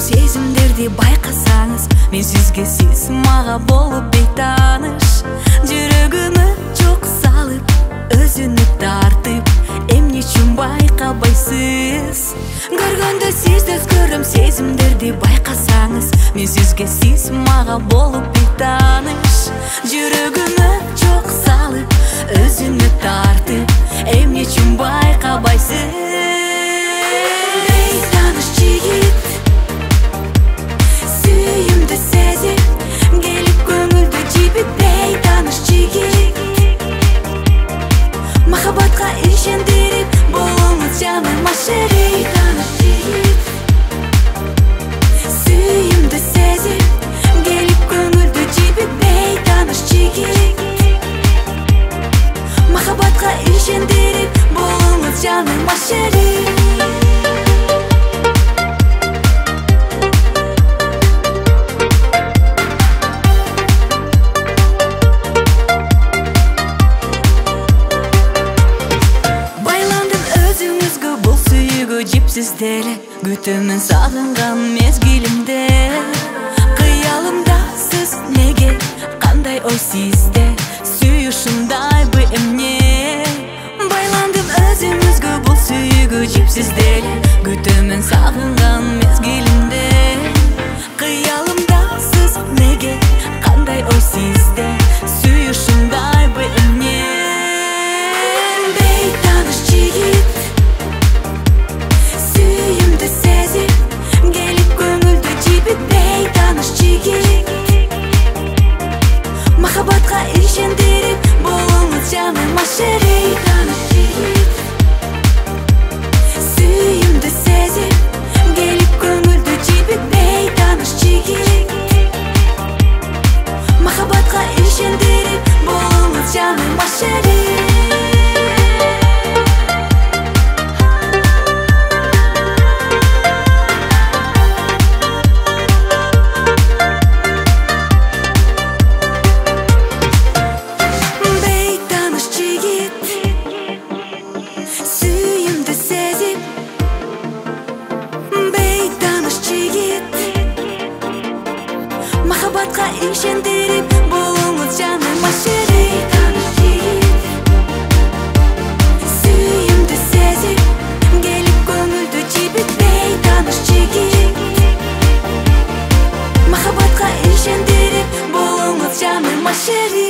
сезимдерди байкасаңыз, мен сизге, сиз мага болуп бейтаныш. Жүрөгүмө жок салып, өзүнү тартып, эмне үчүн байкабайсыз? Көргөндө сизди өзгөрөм, сезимдерди байкасаңыз, мен сизге, сиз мага болуп бейтаныш. Жүрөгүмө жок салып, өзүнү тартып, эмне үчүн байкабайсыз? Бейтаныш жигит, сүйүмдү сезип, келип көңүлдү жибип. Бейтаныш жигит, махабатка ишендирип, болуңуз жаным ашырып. Бейтаныш жигит, сүйүмдү сезип, келип көңүлдү жибип. Бейтаныш жигит, махабатка ишендирип, болуңуз жаным ашырып. Жипсиз деле күтөмүн сагынган мезгилимде. Кыялымда сиз неге, кандай ой сизде, сүй ушундайбы эмне? Байландым өзүңүзгө бул сүйүүгө жипсиз деле күтөмүн сагынган мезгилимде. Кыялымда сиз неге, кандай ой сизде, сүй ушундайбы эмне? Бейтаныш жигит, сүйүмдү сезип, келип көңүлдү жибип. Бейтаныш жигит, махабатка ишендирип, болуңуз жаным ашырып. Бейтаныш жигит, сүйүмдү сезип, келип көңүлдү жибип. Бейтаныш жигит, махабатка ишендирип, болуңуз жаным ашырып. Махабатка ишендирип, болуңуз жаным ашырып. Бейтаныш жигит, сүйүмдү сезип, келип көңүлдү жибип. Бейтаныш жигит, махабатка ишендирип, болуңуз жаным ашырып.